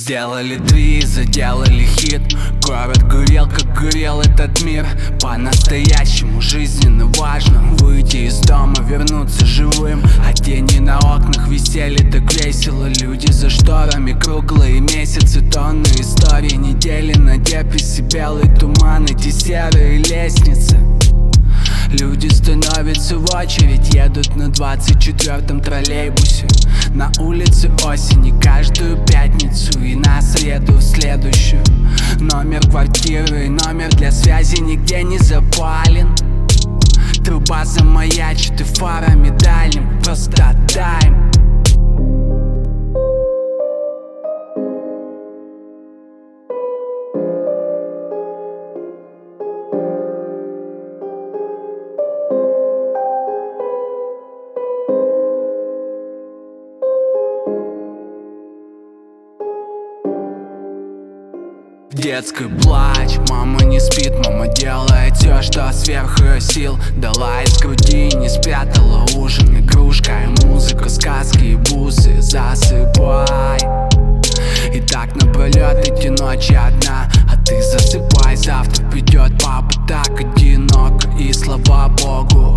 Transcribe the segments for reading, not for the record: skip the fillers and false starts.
Сделали твист, заделали хит. Город горел, как горел этот мир. По-настоящему жизненно важно выйти из дома, вернуться живым. А тени на окнах висели так весело. Люди за шторами, круглые месяцы, тонны историй. Недели на деписи, белый туман, эти серые лестницы. Люди становятся в очередь, едут на 24-м троллейбусе. На улице осени каждую пятницу и на среду в следующую. Номер квартиры, номер для связи нигде не запален. Труба замаячит и фарами дальним просто отдай им. В детской плач, мама не спит, мама делает все, что сверх ее сил. Дала из груди, не спрятала ужин, игрушка и музыка, сказки и бусы. Засыпай. И так напролет эти ночи одна. А ты засыпай, завтра придет папа так одиноко. И слава Богу,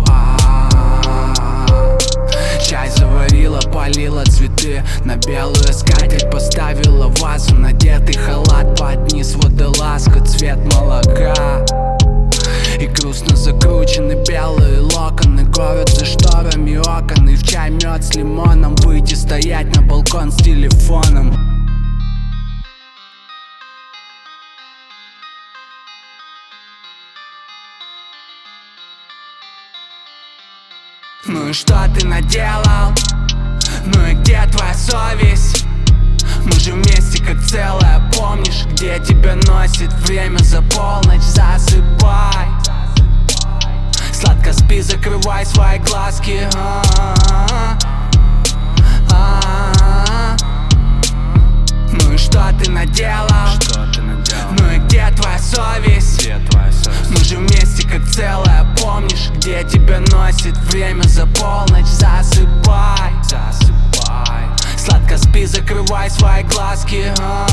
чай заварила, полила цветы. На белую скатерть поставила вазу. Надетый халат под низ, водолазка, цвет молока. И грустно закручены белые локоны. Город за шторами окон. И в чай мед с лимоном. Выйти стоять на балкон с телефоном. Ну и что ты наделал? Ну и где твоя совесть? Мы же вместе как целое, помнишь? Где тебя носит время за полночь? Засыпай. Сладко спи, закрывай свои глазки. Ну и что ты наделал? Ну и где твоя совесть? Мы же вместе как целое, помнишь? Где тебя носит время за полночь? Засыпай. Сладко спи, закрывай свои глазки.